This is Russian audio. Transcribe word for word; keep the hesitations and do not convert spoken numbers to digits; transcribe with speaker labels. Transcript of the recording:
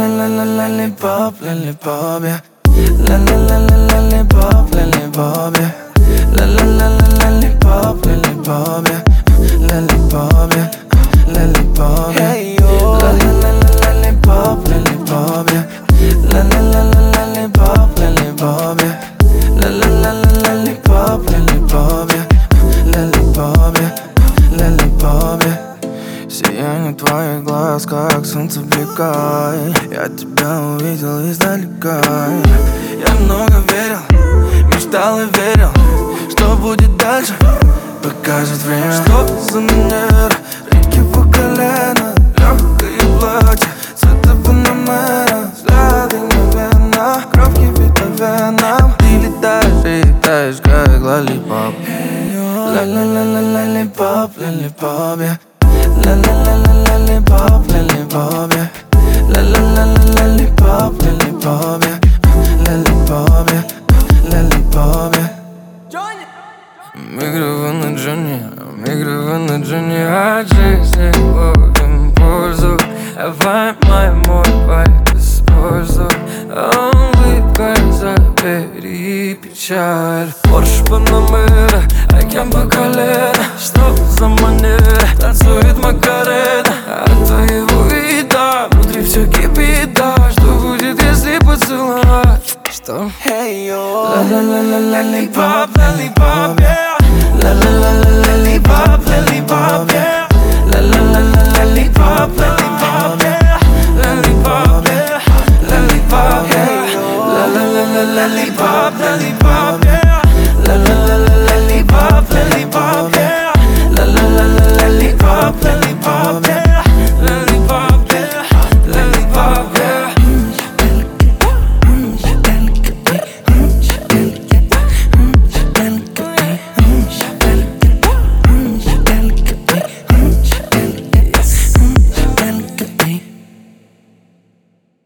Speaker 1: la la la lollipop, lollipop, yeah. La la la la lollipop, lollipop, yeah. La la la la lollipop, lollipop, yeah. Lollipop, yeah. Lollipop, yeah. Hey yo. La la la la lollipop, lollipop, yeah. La la la la lollipop, lollipop, yeah. La la la la lollipop, lollipop, yeah. Lollipop, yeah. Lollipop, yeah. Сияние твоих глаз, как солнце бликай. Я тебя увидел издалека. Я много верил, мечтал и верил, что будет дальше, покажет время. Что за манера, реки по колено, легкое платье, цвета панамера, взгляды мгновенно, кровь кипит по венам. Ты летаешь и летаешь, как лоллипоп. Ла-ла-ла-ла лоллипоп, лоллипоп, yeah. La la la la lollipop, lollipop, yeah. La la la la lollipop, lollipop, yeah. Lollipop, yeah. Lollipop, yeah. Микрофон на Джонни, микрофон на Джонни. От жизни ловим пользу, давай мой вайб используй. Улыбкой забери печаль. Порш Панамера, океан по колено. Что за манера, танцует Макарена. От твоего вида внутри все кипит, да. Что будет, если поцеловать? Что? Hey yo. La la la la lollipop, lollipop, yeah. La la la la lollipop, lollipop, yeah. La la la la lollipop, lollipop, yeah. Lollipop, yeah. Lollipop, yeah. La la la la lollipop, lollipop.